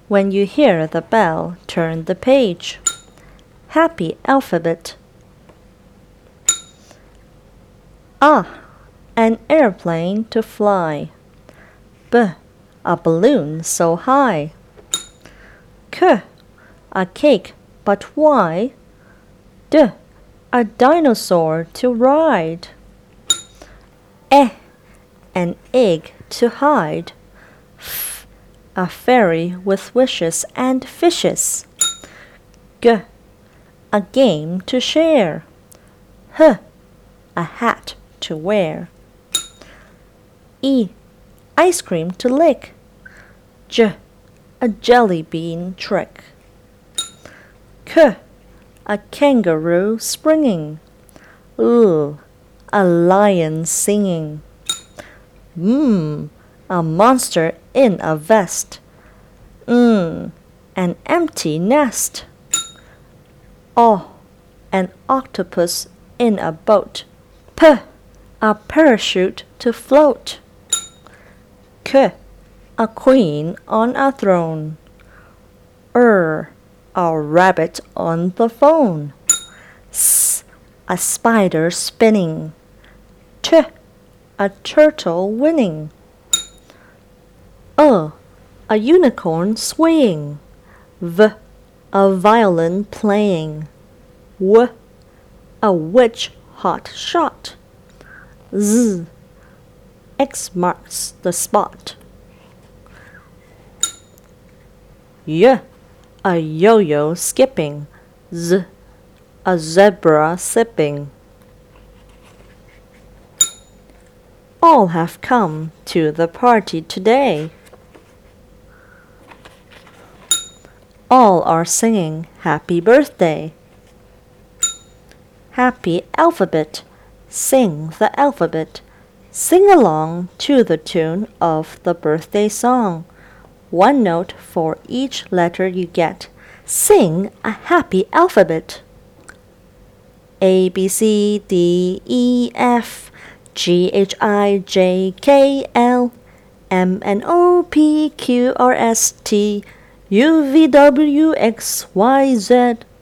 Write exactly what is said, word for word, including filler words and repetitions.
When you hear the bell, turn the page. Happy alphabet. A. An airplane to fly. B. A balloon so high. C. A cake, but why? D. A dinosaur to ride. E. An egg to hide. F. A fairy with wishes and fishes. G. A game to share. H. A hat to wear. E. Ice cream to lick. J. A jelly bean trick. K. A kangaroo springing. L. A lion singing. M. A monster in a vest. N. An empty nest. O. An octopus in a boat. P. A parachute to float. K. A queen on a throne. R. A rabbit on the phone. S. A spider spinning. T. A turtle winning. U. A unicorn swaying. V. A violin playing. W. A witch hot shot. Z. X marks the spot. Y. A yo-yo skipping. Z. A zebra sipping. All have come to the party today. All are singing happy birthday. Happy alphabet. Sing the alphabet. Sing along to the tune of the birthday song. One note for each letter you get. Sing a happy alphabet. A, B, C, D, E, F, G, H, I, J, K, L, M, N, O, P, Q, R, S, T, U, V, W, X, Y, Z.